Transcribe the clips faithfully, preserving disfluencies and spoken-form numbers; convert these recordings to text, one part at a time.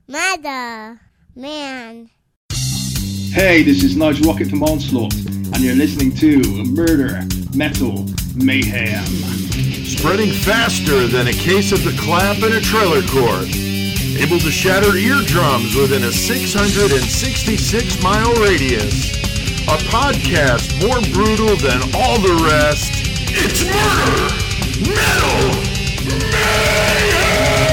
Mother, man. Hey, this is Nigel Rocket from Onslaught, and you're listening to Murder, Metal, Mayhem. Spreading faster than a case of the clap in a trailer court. Able to shatter eardrums within a six hundred sixty-six mile radius. A podcast more brutal than all the rest. It's Murder, Metal, Mayhem!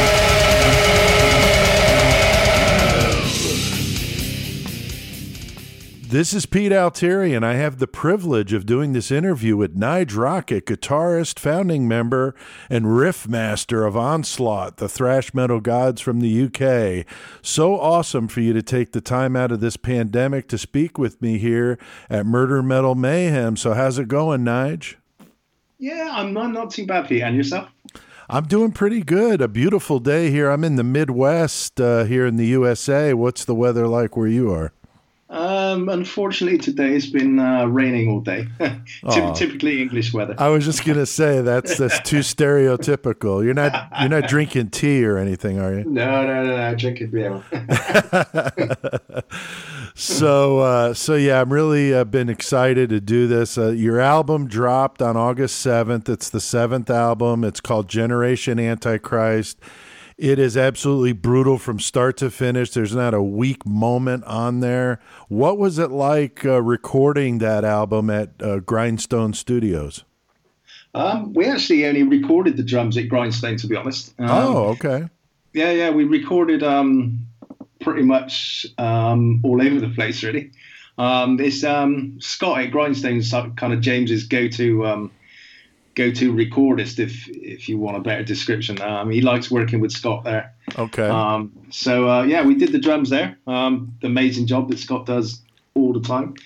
This is Pete Altieri, and I have the privilege of doing this interview with Nige Rocket, guitarist, founding member, and riff master of Onslaught, the thrash metal gods from the U K. So awesome for you to take the time out of this pandemic to speak with me here at Murder, Metal, Mayhem. So how's it going, Nige? Yeah, I'm not, not too bad, Pete. And yourself? I'm doing pretty good. A beautiful day here. I'm in the Midwest uh, here in the U S A. What's the weather like where you are? Um, unfortunately, today it's been uh, raining all day. Typ- typically English weather. I was just gonna say that's that's too stereotypical. You're not you're not drinking tea or anything, are you? No, no, no, no. Drinking beer. so, uh, so yeah, I'm really uh, been excited to do this. Uh, your album dropped on August seventh. It's the seventh album. It's called Generation Antichrist. It is absolutely brutal from start to finish. There's not a weak moment on there. What was it like uh, recording that album at uh, Grindstone Studios? Um, we actually only recorded the drums at Grindstone, to be honest. Um, oh, okay. Yeah, yeah. We recorded um, pretty much um, all over the place, really. Um, it's um, Scott at Grindstone's kind of James's go-to um, go-to recordist, if if you want a better description. Um, he likes working with Scott there. Okay. Um, so uh, yeah, we did the drums there. Um, the amazing job that Scott does all the time.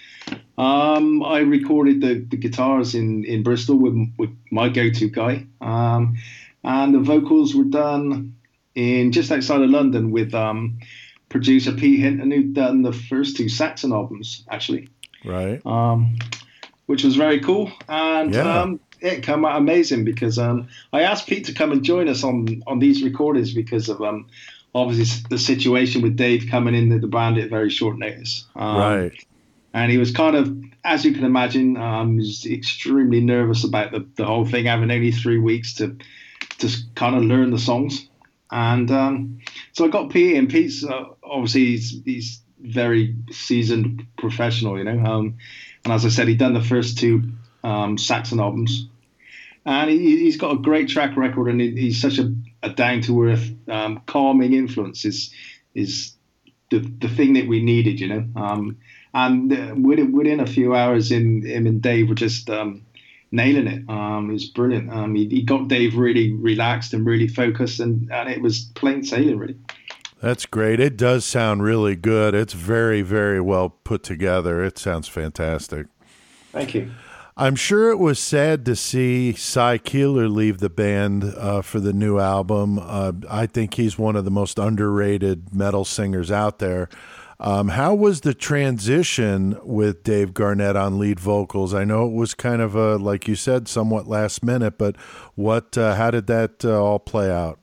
Um, I recorded the, the guitars in, in Bristol with with my go-to guy, um, and the vocals were done in just outside of London with um, producer Pete Hinton, who'd done the first two Saxon albums, actually. Right. Um, which was very cool, and yeah. um, it came out amazing because um, I asked Pete to come and join us on, on these recordings because of um, obviously the situation with Dave coming into the band at very short notice. Um, right. And he was kind of, as you can imagine, um, he was extremely nervous about the, the whole thing, having only three weeks to to kind of learn the songs. And um, so I got Pete, and Pete's uh, obviously he's, he's very seasoned professional, you know. Um, and as I said, he'd done the first two Um, Saxon albums, and he, he's got a great track record, and he, he's such a, a down-to-earth, um, calming influence is is the the thing that we needed, you know. Um, and uh, within, within a few hours, in him and Dave were just um, nailing it. Um, it was brilliant. Um, he, he got Dave really relaxed and really focused, and, and it was plain sailing, really. That's great. It does sound really good. It's very, very well put together. It sounds fantastic. Thank you. I'm sure it was sad to see Cy Keeler leave the band uh, for the new album. Uh, I think he's one of the most underrated metal singers out there. Um, how was the transition with Dave Garnett on lead vocals? I know it was kind of a, like you said, somewhat last minute, but what? Uh, how did that uh, all play out?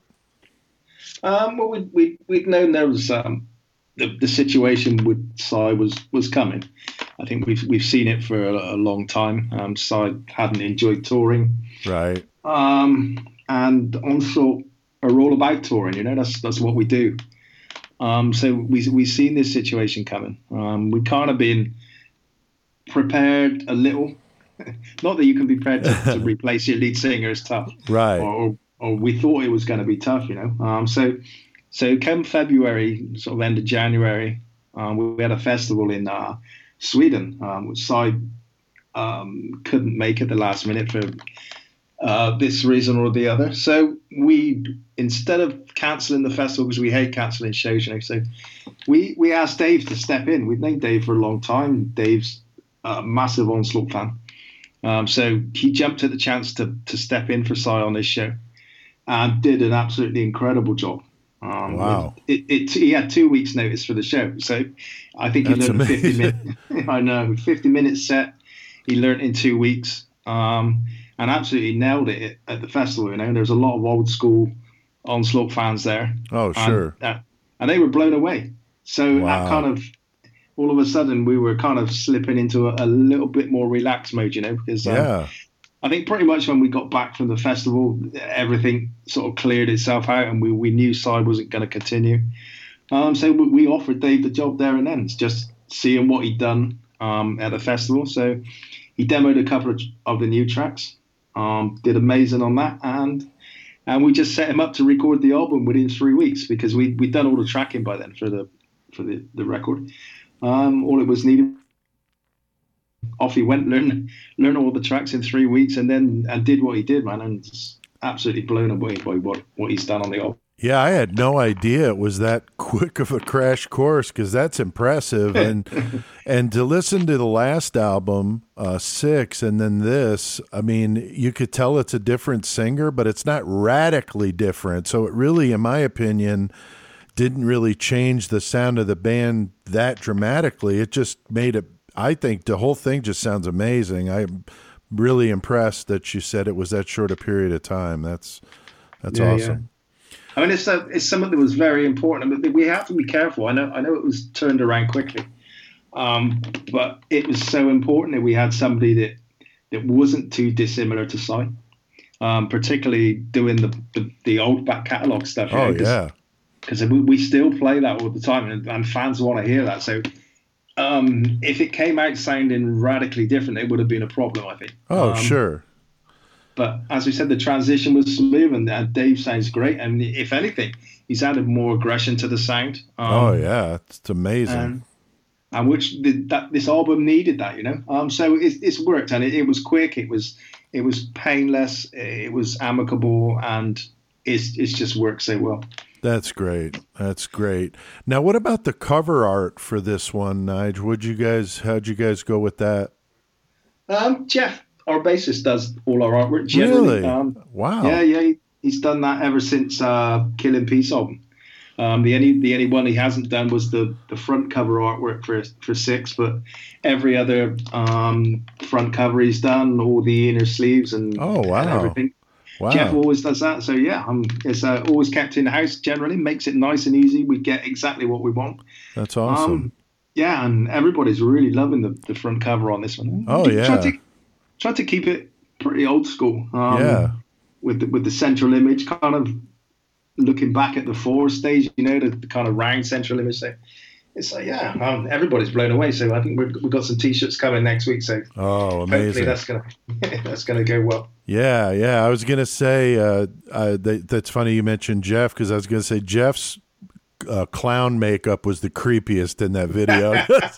Um, well, we, we, we'd known there was um, the, the situation with Cy was, was coming. I think we've we've seen it for a, a long time. Um, Cy hadn't enjoyed touring, right? Um, and Onslaught are all about touring. You know, that's that's what we do. Um, so we we've seen this situation coming. Um, we kind of been prepared a little. Not that you can be prepared to, to replace your lead singer is tough, right? Or, or, or we thought it was going to be tough, you know. Um, so so come February, sort of end of January, um, we, we had a festival in. Uh, Sweden, um, which Cy um, couldn't make at the last minute for uh, this reason or the other. So we, instead of cancelling the festival, because we hate cancelling shows, you know, so we, we asked Dave to step in. We've known Dave for a long time. Dave's a massive Onslaught fan. Um, so he jumped at the chance to to step in for Cy on this show and did an absolutely incredible job. Um, wow! It, it, it, he had two weeks' notice for the show, so I think he That's learned amazing. a fifty minute. I know, fifty minute set. He learned in two weeks, um, and absolutely nailed it at the festival. You know, there's a lot of old school Onslaught fans there. Oh, sure. And, uh, and they were blown away. So Wow. that kind of, all of a sudden, we were kind of slipping into a, a little bit more relaxed mode, you know, because um, Yeah. I think pretty much when we got back from the festival, everything sort of cleared itself out, and we, we knew Cy wasn't going to continue. Um, so we, we offered Dave the job there and then, just seeing what he'd done um, at the festival. So he demoed a couple of, of the new tracks, um, did amazing on that, and and we just set him up to record the album within three weeks because we we'd done all the tracking by then for the for the, the record. Um, all it was needed. Off he went, learn learn all the tracks in three weeks, and then and did what he did, man, and just absolutely blown away by what, what he's done on the album. Yeah, I had no idea it was that quick of a crash course, because that's impressive. And and to listen to the last album, uh, Six, and then this, I mean, you could tell it's a different singer, but it's not radically different. So it really, in my opinion, didn't really change the sound of the band that dramatically. It just made it, I think the whole thing just sounds amazing. I'm really impressed that you said it was that short a period of time. That's that's Yeah, awesome. yeah. I mean, it's a, it's something that was very important, but we have to be careful. I know I know it was turned around quickly, um, but it was so important that we had somebody that that wasn't too dissimilar to Cy, um, particularly doing the, the, the old back catalogue stuff. Oh, know, yeah. Because we, we still play that all the time, and, and fans want to hear that. So um, if it came out sounding radically different, it would have been a problem, I think. Oh, um, sure. But as we said, the transition was smooth, and uh, Dave sounds great. And if anything, he's added more aggression to the sound. Um, Oh, yeah. It's amazing. And, and which the, that this album needed that, you know. Um, so it's it's worked, and it, it was quick. It was it was painless. It was amicable, and it's it's just worked so well. That's great. That's great. Now, what about the cover art for this one, Nige? Would you guys, how'd you guys go with that? Um, Jeff, our bassist, does all our artwork. Generally. Really? Um, Wow. Yeah, yeah. He, he's done that ever since uh, Kill in Peace album. Um, the only the only one he hasn't done was the, the front cover artwork for for Six, but every other um, front cover he's done, all the inner sleeves and, Oh, wow. and everything. Wow. Jeff always does that. So yeah, um, it's uh, always kept in the house. Generally, makes it nice and easy. We get exactly what we want. That's awesome. Um, yeah, and everybody's really loving the, the front cover on this one. Oh, yeah. Try to, try to keep it pretty old school. Um, Yeah. With the, with the central image, kind of looking back at the four stage, you know, the, the kind of round central image. So it's like, yeah, um, everybody's blown away. So I think we've, we've got some T-shirts coming next week. So Oh, hopefully amazing. that's gonna that's gonna go well. Yeah, yeah. I was going to say, uh, uh, that, that's funny you mentioned Jeff, because I was going to say Jeff's uh, clown makeup was the creepiest in that video.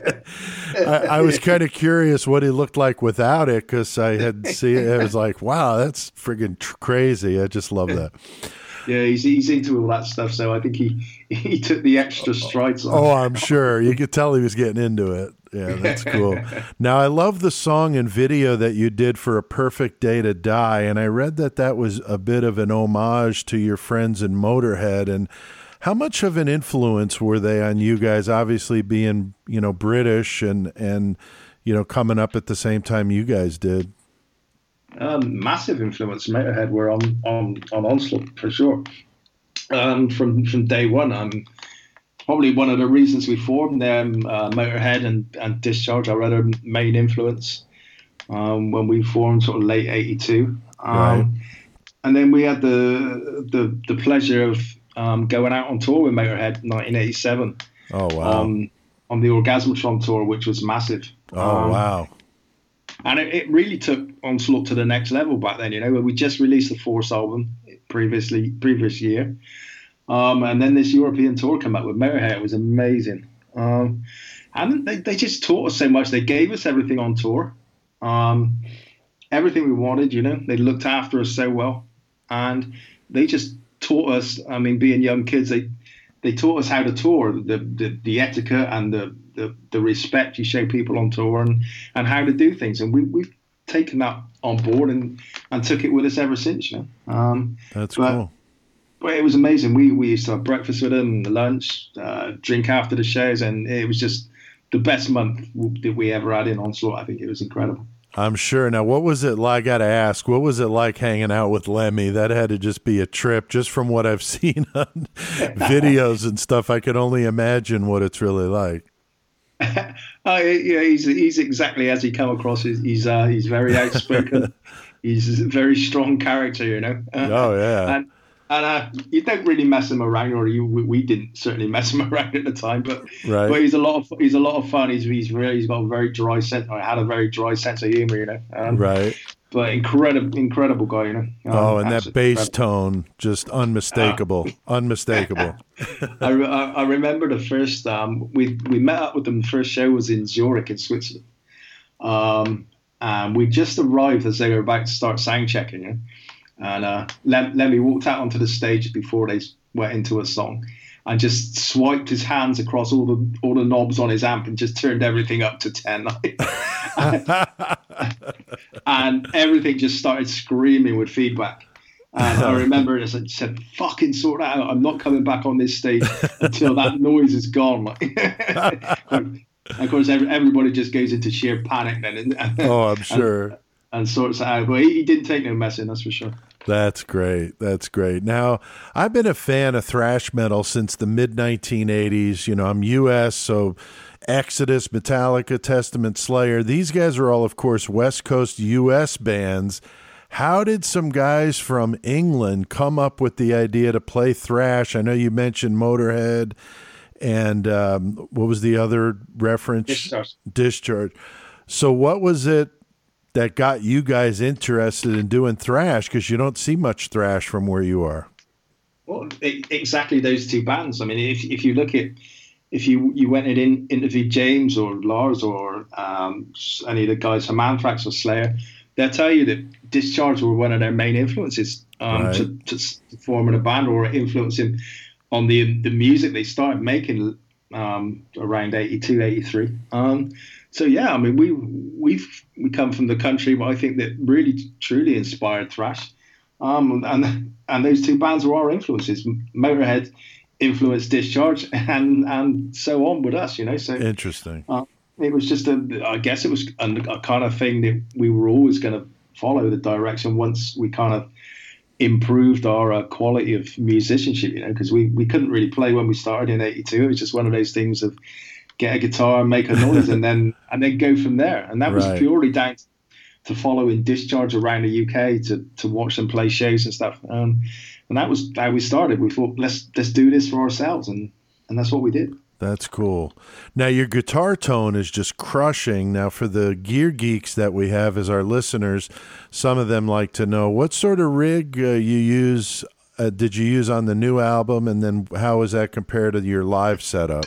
I, I was kind of curious what he looked like without it, because I had seen it. I was like, wow, that's friggin' tr- crazy. I just love that. Yeah, he's he's into all that stuff. So I think he he took the extra strides on. Oh, I'm sure. You could tell he was getting into it. Yeah, that's cool. Now, I love the song and video that you did for A Perfect Day to Die, and I read that that was a bit of an homage to your friends in Motorhead. And how much of an influence were they on you guys, obviously being, you know, British and, and you know, coming up at the same time you guys did? Um, massive influence. Motorhead were on on on Onslaught for sure. Um, from from day one, um, probably one of the reasons we formed them, uh, Motorhead and and Discharge, our other main influence. Um, when we formed, sort of late eighty-two, um, Right. and then we had the the the pleasure of um, going out on tour with Motorhead in nineteen eighty-seven. Oh, wow. Um, on the Orgasmatron tour, which was massive. oh, Um, wow. And it, it really took Onslaught to the next level back then. You know, we just released the Force album previously, previous year, um, and then this European tour came out with Motorhead. It was amazing, um, and they, they just taught us so much. They gave us everything on tour, um, everything we wanted. You know, they looked after us so well, and they just taught us. I mean, being young kids, they they taught us how to tour, the the, the etiquette and the, the the respect you show people on tour, and, and how to do things. And we we've taken that on board and, and took it with us ever since. You know, um, That's but, cool. but it was amazing. We we used to have breakfast with them, lunch, uh, drink after the shows, and it was just the best month that we ever had in Onslaught. I think it was incredible. I'm sure. Now, what was it like? I got to ask, what was it like hanging out with Lemmy? That had to just be a trip, just from what I've seen on videos and stuff. I can only imagine what it's really like. Oh, yeah, he's he's exactly as he come across. He's he's, uh, he's very outspoken. He's a very strong character, you know. Oh yeah. and and uh, you don't really mess him around, or you we didn't certainly mess him around at the time. But right. but he's a lot of he's a lot of fun. He's he's really he's got a very dry sense. Or had a very dry sense of humor, you know. Um, right. But incredible, incredible guy, you know. Um, oh, and that bass tone, just unmistakable, uh, unmistakable. I, I remember the first um, we we met up with them. The first show was in Zurich in Switzerland. Um, and we just arrived as they were about to start sound checking, you know? And uh, Lem- Lemmy walked out onto the stage before they went into a song, and just swiped his hands across all the all the knobs on his amp and just turned everything up to ten. And everything just started screaming with feedback. And I remember it, I said, fucking sort that out. I'm not coming back on this stage until that noise is gone. And of course, every, everybody just goes into sheer panic then. And, oh, I'm sure. And, and sorts it out. But he, he didn't take no messing, that's for sure. That's great. That's great. Now, I've been a fan of thrash metal since the mid nineteen eighties. You know, I'm U S, so Exodus, Metallica, Testament, Slayer. These guys are all, of course, West Coast U S bands. How did some guys from England come up with the idea to play thrash? I know you mentioned Motorhead, and um, what was the other reference? Discharge. Discharge. So what was it that got you guys interested in doing thrash? Because you don't see much thrash from where you are. Well, it, exactly those two bands. I mean, if if you look at, if you, you went and in, interviewed James or Lars or um, any of the guys from Anthrax or Slayer, they'll tell you that Discharge were one of their main influences um, right. to, to forming a band, or influencing on the the music they started making um, around eighty-two, eighty-three. Um, so yeah, I mean, we we've we come from the country where I think that really truly inspired thrash, um, and and those two bands were our influences. Motorhead influenced Discharge, and and so on with us, you know. So interesting. Uh, it was just a, I guess it was a, a kind of thing that we were always going to follow the direction once we kind of improved our uh, quality of musicianship, you know, because we, we couldn't really play when we started in eighty-two. It was just one of those things of get a guitar and make a noise and then and then go from there. And that was right. purely down to following Discharge around the U K, to, to watch them play shows and stuff. Um, and that was how we started. We thought, let's let's do this for ourselves, and, and that's what we did. That's cool. Now, your guitar tone is just crushing. Now, for the gear geeks that we have as our listeners, some of them like to know what sort of rig uh, you use, uh, did you use on the new album, and then how is that compared to your live setup?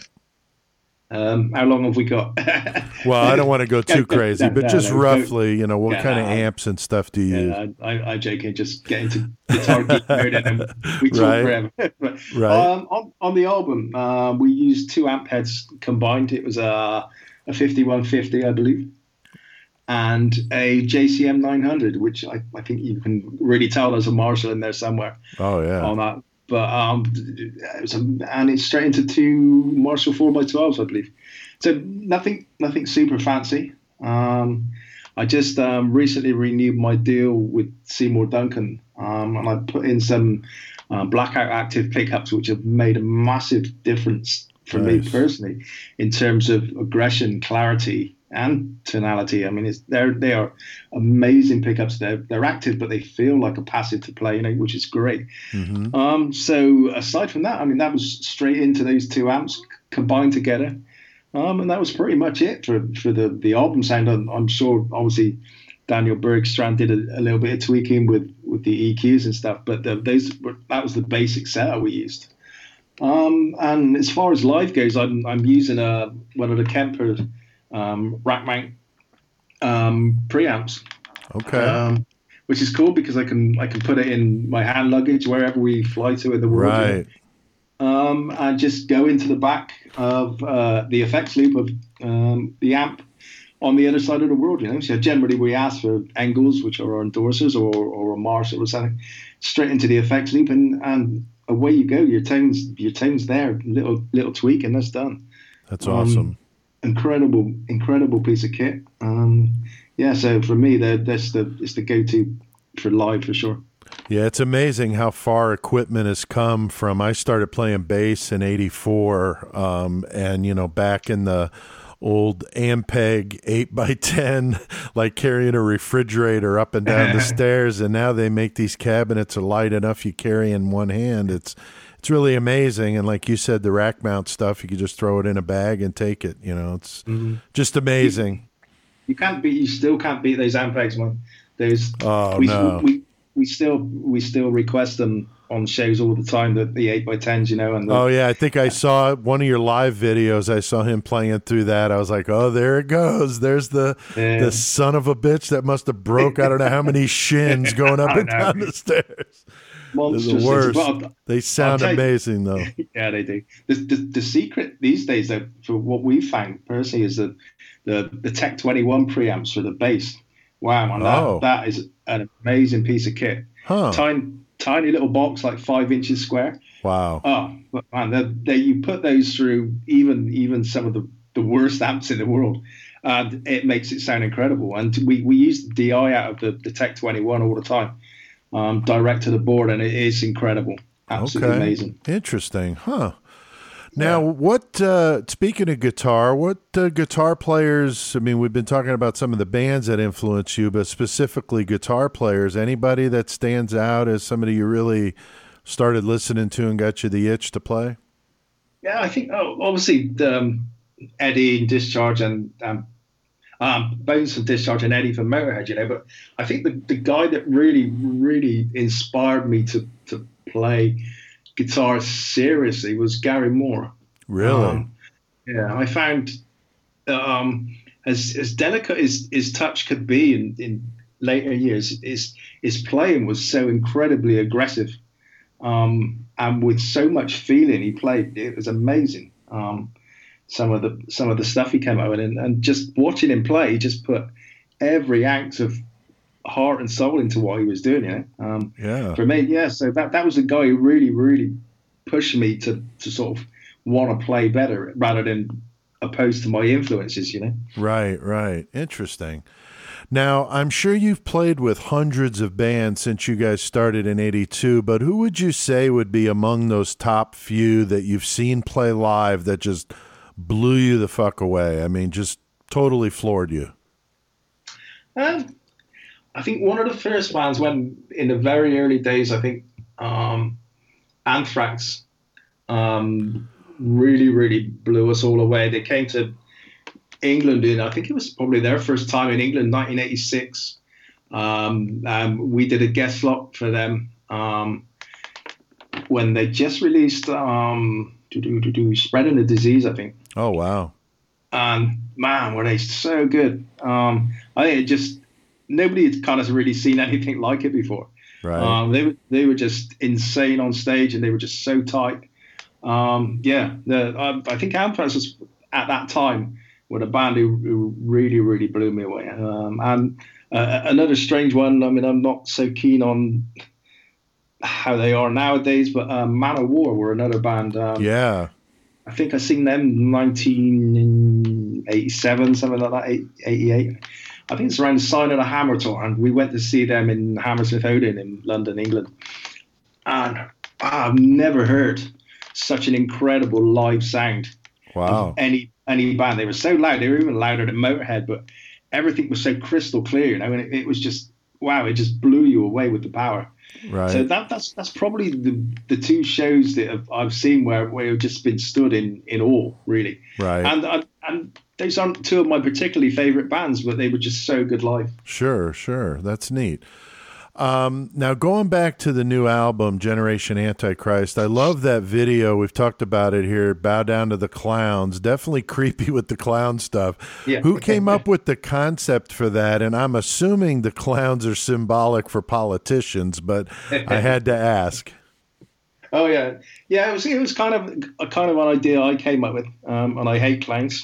Um, how long have we got? Well, I don't want to go too crazy, no, but no, just no, roughly, you know, what yeah, kind of I, amps and stuff do you yeah, use? I, I, I joking, just get into guitar geek mode and then we talk right. forever. But, right. Um, on, on the album, uh, we used two amp heads combined. It was a, a fifty-one fifty, I believe, and a J C M nine hundred, which I, I think you can really tell there's a Marshall in there somewhere. Oh, yeah. On that. But um, it was a, and it's straight into two Marshall four by twelves, I believe. So nothing, nothing super fancy. Um, I just um, recently renewed my deal with Seymour Duncan, um, and I put in some uh, Blackout Active pickups, which have made a massive difference for nice. me personally in terms of aggression, clarity, and tonality. I mean, it's they're they are amazing pickups. They're they're active, but they feel like a passive to play, you know, which is great. Mm-hmm. Um, so aside from that, I mean, that was straight into those two amps combined together. Um, and that was pretty much it for, for the, the album sound. I'm, I'm sure, obviously, Daniel Bergstrand did a, a little bit of tweaking with, with the E Qs and stuff, but the, those were, that was the basic setup we used. Um, and as far as live goes, I'm I'm using a one of the Kemper um, rack mount um, preamps. Okay. Um, which is cool because I can I can put it in my hand luggage wherever we fly to in the world. Right. You know? Um, and just go into the back of uh, the effects loop of um, the amp on the other side of the world, you know. So generally we ask for Engels, which are our endorsers, or, or a Marshall or something, straight into the effects loop, and, and away you go. Your tone's your tone's there, little little tweak, and that's done. That's um, awesome. Incredible, incredible piece of kit. Um, yeah, so for me, that that's the it's the go-to for live for sure. Yeah, it's amazing how far equipment has come from. I started playing bass in eighty-four, um, and, you know, back in the old Ampeg eight by ten, like carrying a refrigerator up and down the stairs, and now they make these cabinets are light enough you carry in one hand. It's it's really amazing, and like you said, the rack mount stuff, you could just throw it in a bag and take it. You know, it's mm-hmm. just amazing. You, you can't beat, you still can't beat those Ampegs, man. Those, oh, we, no. We, we still we still request them on shows all the time, the, the eight by tens, you know. And the, oh, yeah, I think I saw one of your live videos. I saw him playing through that. I was like, oh, there it goes. There's the yeah. the son of a bitch that must have broke I don't know how many shins going up and down the stairs. They're the worst. Well, they sound amazing, though. Yeah, they do. The, the, the secret these days, though, for what we found personally, is that the, the Tech twenty-one preamps for the bass. Wow, man, that, oh. that is an amazing piece of kit. Huh. Tiny, tiny little box, like five inches square. Wow. Oh, but man, they're, they you put those through even even some of the, the worst amps in the world, and it makes it sound incredible. And we, we use the D I out of the, the Tech twenty-one all the time, um, direct to the board, and it is incredible. Absolutely okay. amazing. Interesting, huh? Now, what, uh, speaking of guitar, what uh, guitar players, I mean, we've been talking about some of the bands that influence you, but specifically guitar players, anybody that stands out as somebody you really started listening to and got you the itch to play? Yeah, I think, oh, obviously, um, Eddie and Discharge and um, um, Bones from Discharge and Eddie from Motorhead, you know, but I think the, the guy that really, really inspired me to, to play guitar seriously was Gary Moore. Really? Um, yeah, I found um, as as delicate as his touch could be in, in later years, his his playing was so incredibly aggressive, um, and with so much feeling he played. It was amazing. Um, some of the some of the stuff he came out with, and, and just watching him play, he just put every ounce of heart and soul into what he was doing, you know. Um, yeah. For me, yeah. So that that was the guy who really, really pushed me to to sort of want to play better rather than opposed to my influences, you know. Right, right. Interesting. Now, I'm sure you've played with hundreds of bands since you guys started in eighty-two, but who would you say would be among those top few that you've seen play live that just blew you the fuck away? I mean, just totally floored you. Um. I think one of the first bands when in the very early days, I think um, Anthrax um, really, really blew us all away. They came to England in, I think it was probably their first time in England, nineteen eighty-six. Um, um, we did a guest slot for them um, when they just released um, to do, to do Spreading the Disease, I think. Oh, wow. And man, were they so good. Um, I think it just, nobody had kind of really seen anything like it before. Right. Um, they were they were just insane on stage, and they were just so tight. Um, yeah, the, I, I think Anthrax was at that time were a band who, who really really blew me away. Um, and uh, another strange one. I mean, I'm not so keen on how they are nowadays, but um, Man O' War were another band. Um, yeah. I think I seen them nineteen eighty-seven, something like that, eighty-eight. I think it's around the Sign of the Hammer tour, and we went to see them in Hammersmith Odeon in London, England. And I've never heard such an incredible live sound wow. of any any band. They were so loud; they were even louder than Motorhead, but everything was so crystal clear. You know, and it, it was just wow! It just blew you away with the power. Right. So that that's that's probably the the two shows that I've, I've seen where where I've just been stood in in awe, really. Right. And and, and those aren't two of my particularly favorite bands, but they were just so good live. Sure, sure. That's neat. Um, now, going back to the new album, Generation Antichrist, I love that video. We've talked about it here, Bow Down to the Clowns. Definitely creepy with the clown stuff. Yeah. Who came up with the concept for that? And I'm assuming the clowns are symbolic for politicians, but I had to ask. Oh yeah, yeah. It was it was kind of a kind of an idea I came up with, um, and I hate clowns.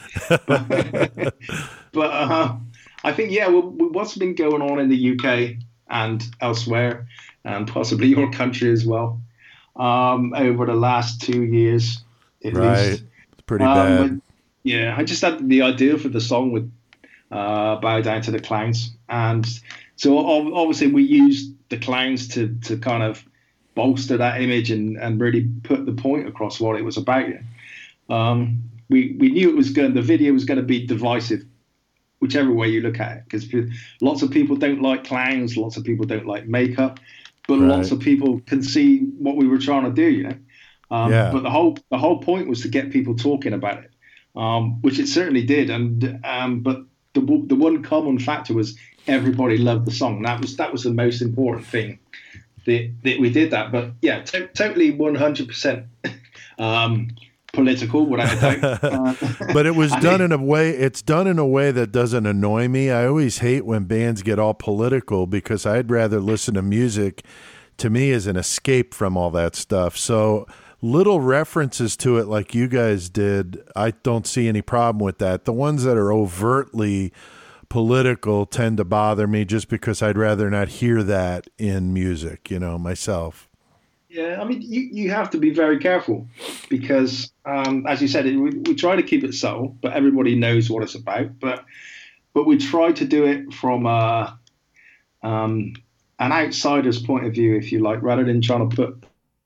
but but uh, I think yeah, well, what's been going on in the U K and elsewhere, and possibly your country as well, um, over the last two years at right. least. It's pretty um, bad. But, yeah, I just had the idea for the song with uh, Bow Down to the Clowns. And so obviously we used the Clowns to to kind of bolster that image and, and really put the point across what it was about. Um, we, we knew it was going, the video was going to be divisive, whichever way you look at it, because lots of people don't like clowns, lots of people don't like makeup, but right. lots of people can see what we were trying to do, you know. Um, yeah. But the whole the whole point was to get people talking about it, um, which it certainly did. And um, but the the one common factor was everybody loved the song. That was that was the most important thing that, that we did that. But yeah, to, totally one hundred percent um, political, without a doubt. Uh, but it was done mean, in a way. It's done in a way that doesn't annoy me. I always hate when bands get all political because I'd rather listen to music. To me, as an escape from all that stuff. So. Little references to it like you guys did, I don't see any problem with that. The ones that are overtly political tend to bother me just because I'd rather not hear that in music, you know, myself. Yeah, I mean, you, you have to be very careful because, um, as you said, we, we try to keep it subtle, but everybody knows what it's about. But but we try to do it from a, um, an outsider's point of view, if you like, rather than trying to put...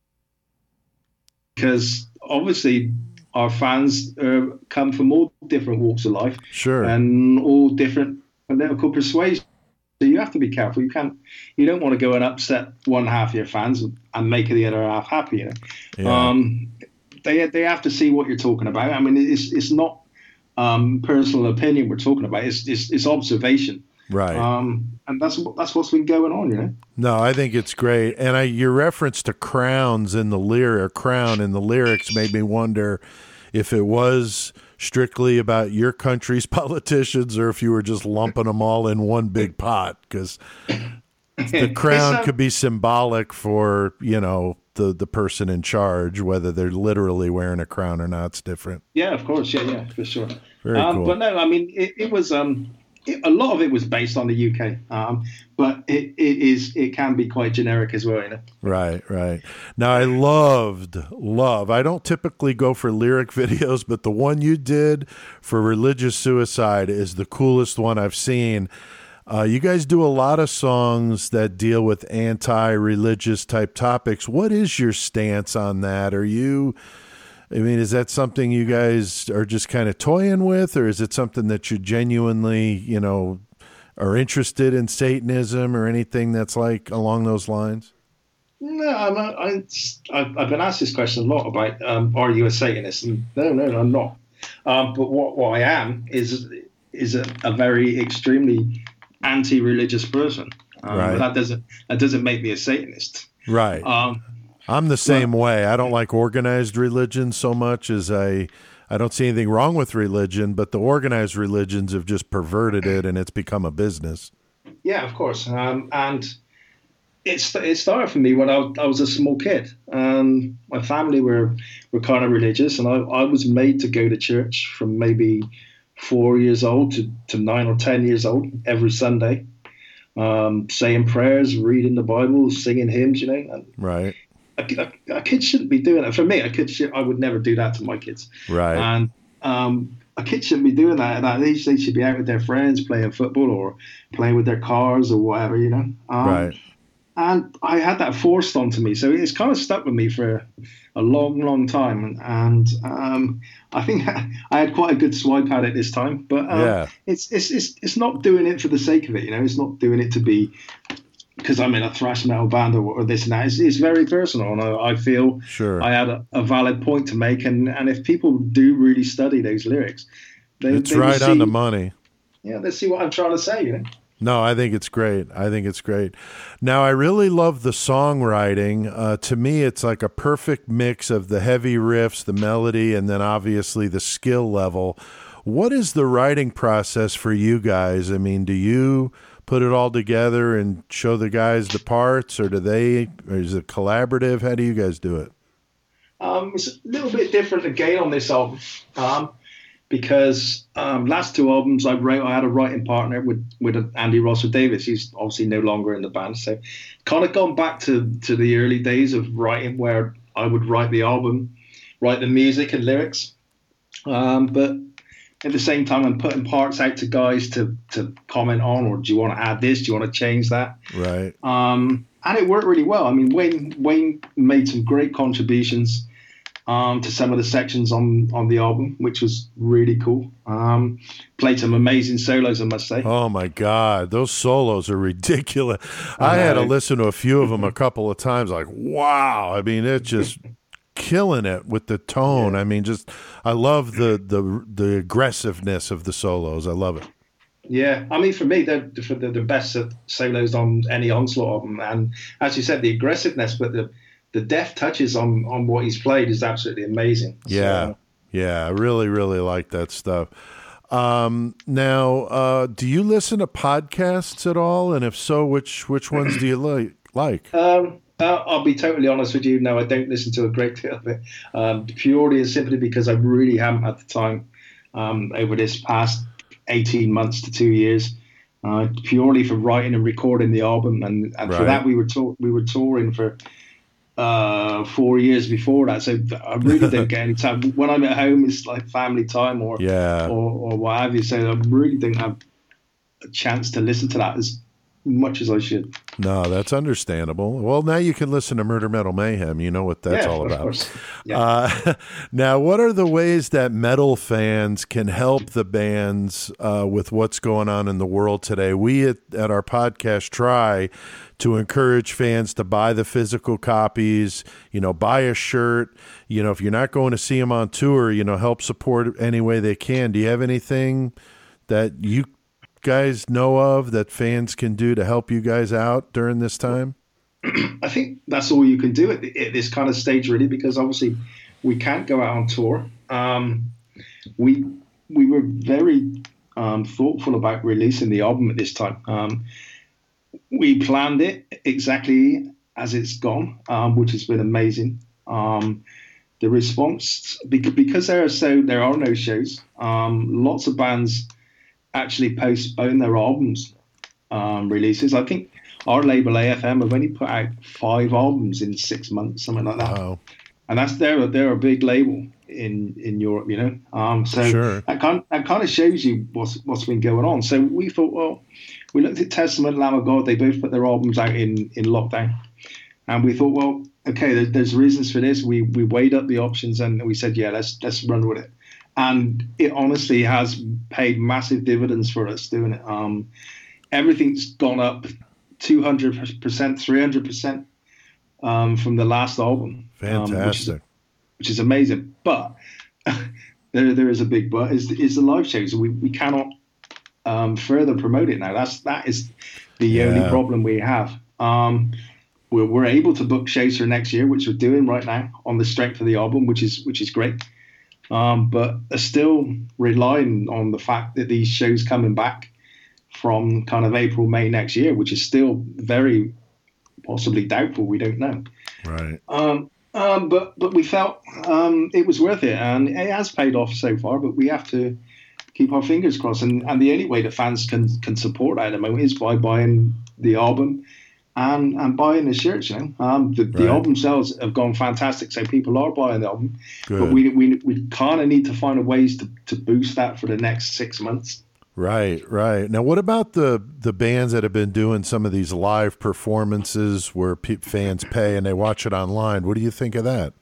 Because obviously our fans uh, come from all different walks of life, sure, and all different political persuasions. So you have to be careful. You can't, you don't want to go and upset one half of your fans and make the other half happy. You know? Yeah. Um, they they have to see what you're talking about. I mean, it's it's not um, personal opinion we're talking about. It's it's, it's observation. Right. Um, and that's that's what's been going on, you know. No, I think it's great. And I, your reference to crowns in the lyric, crown in the lyrics made me wonder if it was strictly about your country's politicians or if you were just lumping them all in one big pot, because the crown a, could be symbolic for, you know, the, the person in charge, whether they're literally wearing a crown or not. It's different. Yeah, of course. Yeah, yeah, for sure. Very um, cool. But no, I mean, it, it was... Um, It, a lot of it was based on the U K, um, but it, it is it can be quite generic as well, you know. Right, right. Now I loved, love. I don't typically go for lyric videos, but the one you did for religious suicide is the coolest one I've seen. Uh, you guys do a lot of songs that deal with anti-religious type topics. What is your stance on that? Are you... I mean, is that something you guys are just kind of toying with, or is it something that you genuinely, you know, are interested in Satanism or anything that's like along those lines? No, I'm, I, I've, I've been asked this question a lot about, um, are you a Satanist? And no, no, no, I'm not. Um, but what, what I am is is a, a very extremely anti-religious person. Um, right. But that doesn't that doesn't make me a Satanist. Right. Um, I'm the same well, way. I don't like organized religion so much as I, I don't see anything wrong with religion, but the organized religions have just perverted it and it's become a business. Yeah, of course. Um, and it's, it started for me when I, I was a small kid. Um, my family were, were kind of religious, and I, I was made to go to church from maybe four years old to, to nine or ten years old every Sunday, um, saying prayers, reading the Bible, singing hymns, you know. And, right. A, a, a kid shouldn't be doing that. For me, a kid should, I would never do that to my kids. Right. And um, a kid shouldn't be doing that. At that age, they should be out with their friends playing football or playing with their cars or whatever, you know. Um, right. And I had that forced onto me, so it's kind of stuck with me for a long, long time. And um, I think I had quite a good swipe at it this time. But um, yeah. it's it's it's it's not doing it for the sake of it, you know. It's not doing it to be, because I'm in a thrash metal band or, or this and that. It's, it's very personal, and I, I feel sure. I had a, a valid point to make. And, and if people do really study those lyrics, they, it's they right see, on the money. Yeah, they see what I'm trying to say, you know. No, I think it's great. I think it's great. Now, I really love the songwriting. Uh, to me, it's like a perfect mix of the heavy riffs, the melody, and then obviously the skill level. What is the writing process for you guys? I mean, do you put it all together and show the guys the parts, or do they, or is it collaborative? How do you guys do it? Um, it's a little bit different again on this album, um, because um, last two albums I wrote, I had a writing partner with, with Andy Rosser Davis. He's obviously no longer in the band, so kind of gone back to, to the early days of writing, where I would write the album, write the music and lyrics. Um, but at the same time, I'm putting parts out to guys to to comment on, or do you want to add this? Do you want to change that? Right. Um, and it worked really well. I mean, Wayne Wayne made some great contributions um, to some of the sections on on the album, which was really cool. Um, played some amazing solos, I must say. Oh my God, those solos are ridiculous. I, I had to listen to a few of them a couple of times. Like, wow! I mean, it's just killing it with the tone. Yeah. I mean, just I love the the the aggressiveness of the solos. I love it. Yeah, I mean, for me, they're the, the best solos on any Onslaught album, and as you said, the aggressiveness, but the the deft touches on on what he's played is absolutely amazing. Yeah, so, yeah, I really, really like that stuff. Um, now, uh, do you listen to podcasts at all? And if so, which which ones do you like? Like? Um, I'll be totally honest with you. No, I don't listen to a great deal of it. Um, purely and simply because I really haven't had the time um, over this past eighteen months to two years, uh, purely for writing and recording the album, and, and right. for that we were tour- we were touring for uh, four years before that. So I really don't get any time. When I'm at home, it's like family time or yeah. or, or what have you. So I really don't have a chance to listen to that as much as I should. No, that's understandable. Well, now you can listen to Murder Metal Mayhem. You know what that's yeah, all about. Yeah. Uh, now, what are the ways that metal fans can help the bands uh, with what's going on in the world today? We at, at our podcast try to encourage fans to buy the physical copies, you know, buy a shirt. You know, if you're not going to see them on tour, you know, help support any way they can. Do you have anything that you guys know of that fans can do to help you guys out during this time? I think that's all you can do at, the, at this kind of stage, really, because obviously we can't go out on tour. Um, we we were very um, thoughtful about releasing the album at this time. Um, we planned it exactly as it's gone, um, which has been amazing. Um, the response, because there are so there are no shows. Um, lots of bands actually postpone their albums um, releases. I think our label A F M have only put out five albums in six months, something like that. Wow. And that's they're they're a big label in, in Europe, you know. Um, so sure. that kind that kind of shows you what's what's been going on. So we thought, well, we looked at Testament, Lamb of God. They both put their albums out in, in lockdown, and we thought, well, okay, there's, there's reasons for this. We we weighed up the options and we said, yeah, let's let's run with it. And it honestly has paid massive dividends for us doing it. Um, everything's gone up two hundred percent, three hundred percent um, from the last album. Fantastic. Um, which, is, which is amazing. But there, there is a big but, is, is the live shows. We, we cannot um, further promote it now. That's, that is the yeah. only problem we have. Um, we're, we're able to book shows for next year, which we're doing right now on the strength of the album, which is which is great. Um, but are still relying on the fact that these shows coming back from kind of April, May next year, which is still very possibly doubtful. We don't know. Right. Um, um, but but we felt um, it was worth it, and it has paid off so far. But we have to keep our fingers crossed, and, and the only way that fans can can support that at the moment is by buying the album. And, and buying the shirts, you know. Um, the, right. the album sales have gone fantastic, so people are buying the album. Good. But we we we kind of need to find a ways to, to boost that for the next six months. Right, right. Now, what about the the bands that have been doing some of these live performances where pe- fans pay and they watch it online? What do you think of that?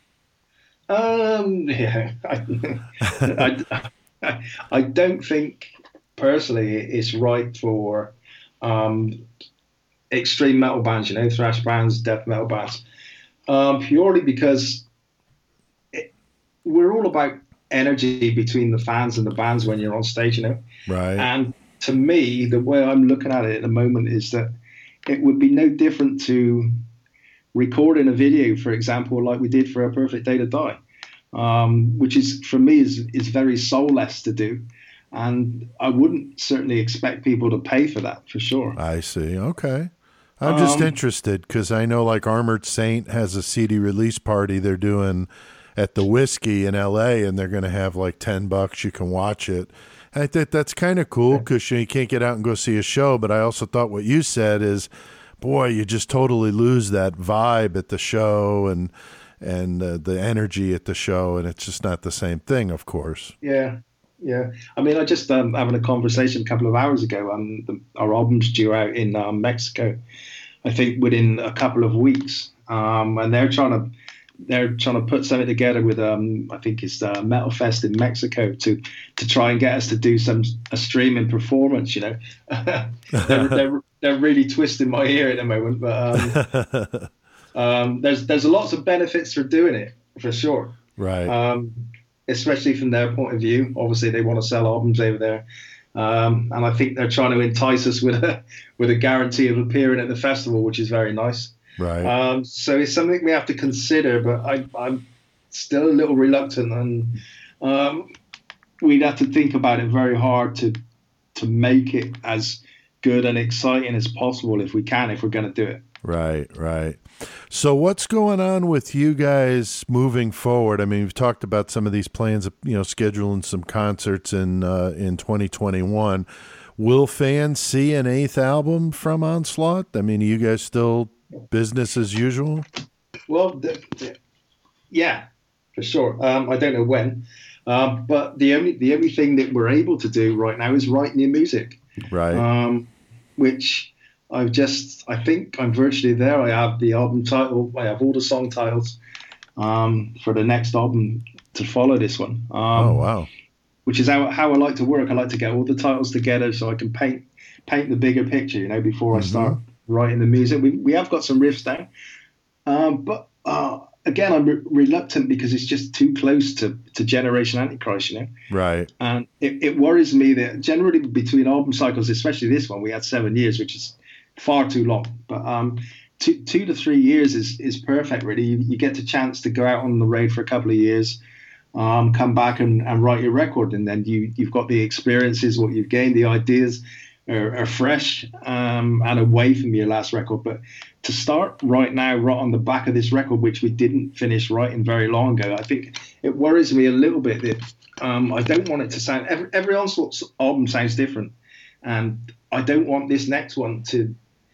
Um, yeah, I, I, I don't think personally it's right for um. extreme metal bands, you know, thrash bands, death metal bands, um, purely because it, we're all about energy between the fans and the bands when you're on stage, you know. Right. And to me, the way I'm looking at it at the moment is that it would be no different to recording a video, for example, like we did for A Perfect Day to Die, um, which is, for me, is is very soulless to do. And I wouldn't certainly expect people to pay for that, for sure. I see. Okay. I'm just um, interested because I know like Armored Saint has a C D release party they're doing at the Whiskey in L A, and they're going to have like ten bucks. You can watch it. I think that's kind of cool because you can't get out and go see a show. But I also thought what you said is, boy, you just totally lose that vibe at the show and and uh, the energy at the show, and it's just not the same thing, of course. Yeah. Yeah, I mean, I just um, having a conversation a couple of hours ago. Um, the, our album's due out in um, Mexico, I think within a couple of weeks. Um, and they're trying to they're trying to put something together with um, I think it's uh, Metal Fest in Mexico to to try and get us to do some a streaming performance. You know, they're, they're they're really twisting my ear at the moment, but um, um, there's there's lots of benefits for doing it for sure. Right. Um, especially from their point of view. Obviously, they want to sell albums over there, um, and I think they're trying to entice us with a with a guarantee of appearing at the festival, which is very nice. Right. Um, so it's something we have to consider, but I, I'm still a little reluctant, and um, we'd have to think about it very hard to to make it as good and exciting as possible if we can, if we're going to do it. Right, right. So what's going on with you guys moving forward? I mean, we've talked about some of these plans of, you know, scheduling some concerts in uh, in twenty twenty-one. Will fans see an eighth album from Onslaught? I mean, are you guys still business as usual? Well, the, the, yeah, for sure. Um, I don't know when, um, but the only the only thing that we're able to do right now is write new music. Right. Um, which I've just, I think I'm virtually there. I have the album title, I have all the song titles um, for the next album to follow this one. Um, oh, wow. Which is how, how I like to work. I like to get all the titles together so I can paint paint the bigger picture, you know, before mm-hmm. I start writing the music. We we have got some riffs down. Um, but uh, again, I'm re- reluctant because it's just too close to, to Generation Antichrist, you know? Right. And it, it worries me that generally between album cycles, especially this one, we had seven years, which is far too long. But um, two, two to three years is, is perfect, really. You, you get the chance to go out on the road for a couple of years, um, come back and, and write your record. And then you, you've got the experiences, what you've gained, the ideas are, are fresh um, and away from your last record. But to start right now, right on the back of this record, which we didn't finish writing very long ago, I think it worries me a little bit that um, I don't want it to sound, every, every Onslaught album sounds different. And I don't want this next one to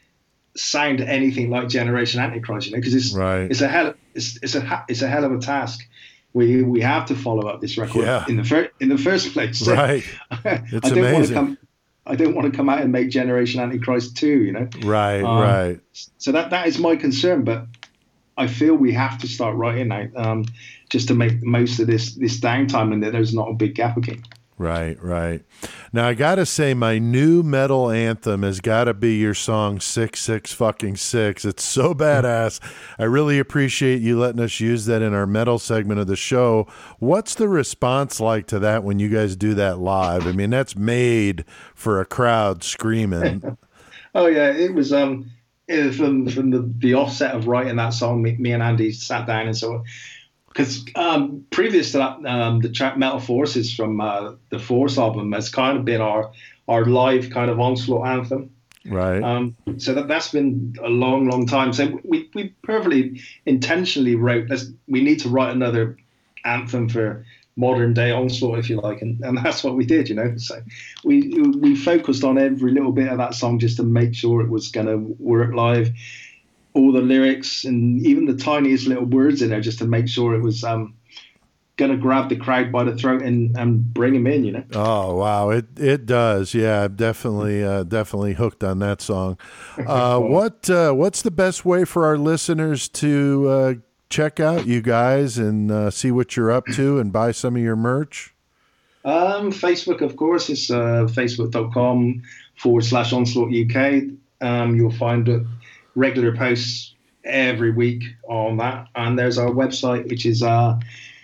sound anything like Generation Antichrist, you know, because it's right. it's a hell it's it's a it's a hell of a task. We we have to follow up this record yeah. in the first in the first place. So right, it's I don't amazing. Want to come, I don't want to come out and make Generation Antichrist two, you know. Right, um, right. So that that is my concern, but I feel we have to start writing now, um, just to make the most of this this downtime and that there's not a big gap again. Right, right. Now I gotta say, my new metal anthem has got to be your song "Six Six Fucking Six." It's so badass. I really appreciate you letting us use that in our metal segment of the show. What's the response like to that when you guys do that live? I mean, that's made for a crowd screaming. Oh yeah, it was um it was from from the the offset of writing that song. Me, me and Andy sat down and so. Because um, previous to that, um, the track Metal Forces from uh, the Force album has kind of been our our live kind of Onslaught anthem. Right. Um, so that, that's been a long, long time. So we, we perfectly intentionally wrote, let's, we need to write another anthem for modern day Onslaught, if you like. And, and that's what we did, you know. So we, we focused on every little bit of that song just to make sure it was going to work live. All the lyrics and even the tiniest little words in there just to make sure it was um, going to grab the crowd by the throat and, and bring them in, you know? Oh, wow. It it does. Yeah, I'm definitely, uh, definitely hooked on that song. Uh, what uh, What's the best way for our listeners to uh, check out you guys and uh, see what you're up to and buy some of your merch? Um, Facebook, of course, is uh, facebook.com forward slash Onslaught UK. Um, you'll find it. Regular posts every week on that, and there's our website, which is uh,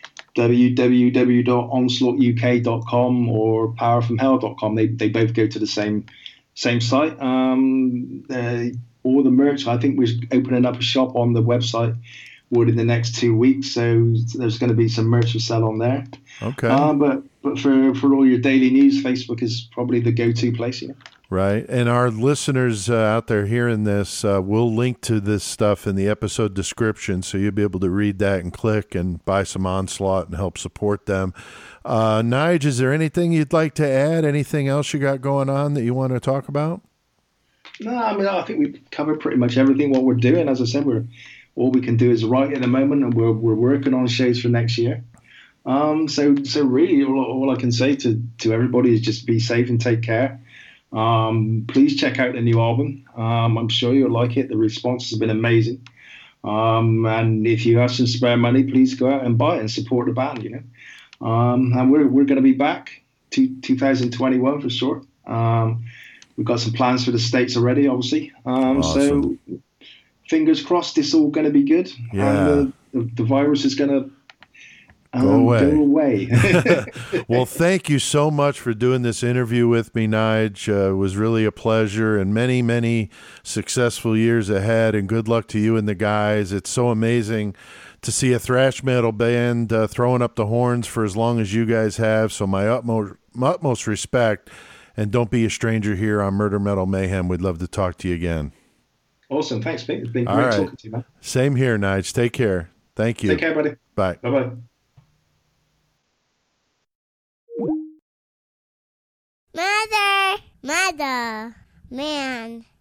w w w dot onslaught u k dot com or power from hell dot com. They they both go to the same same site. Um, uh, all the merch. I think we're opening up a shop on the website within the next two weeks, so there's going to be some merch to sell on there. Okay. Uh, but but for for all your daily news, Facebook is probably the go-to place. You know? Right. And our listeners uh, out there hearing this, uh, we'll link to this stuff in the episode description, so you'll be able to read that and click and buy some Onslaught and help support them. Uh, Nige, is there anything you'd like to add? Anything else you got going on that you want to talk about? No, I mean, I think we've covered pretty much everything what we're doing. As I said, we're all we can do is write at the moment, and we're we're working on shows for next year. Um, so so really, all, all I can say to to everybody is just be safe and take care. Um, please check out the new album. Um, I'm sure you'll like it. The response has been amazing. Um, and if you have some spare money, please go out and buy it and support the band. You know, um, and we're we're going to be back to two thousand twenty-one for sure. Um, we've got some plans for the States already, obviously. Um, Awesome. So fingers crossed, it's all going to be good, Yeah. and the, the, the virus is going to Go um, away. go away. Well, thank you so much for doing this interview with me, Nige. Uh, it was really a pleasure, and many, many successful years ahead, and good luck to you and the guys. It's so amazing to see a thrash metal band uh, throwing up the horns for as long as you guys have, so my utmost, utmost respect, and don't be a stranger here on Murder Metal Mayhem. We'd love to talk to you again. Awesome. Thanks, Pete. It's been All great right. talking to you, man. Same here, Nige. Take care. Thank you. Take care, buddy. Bye. Bye-bye. Mother, mother, man.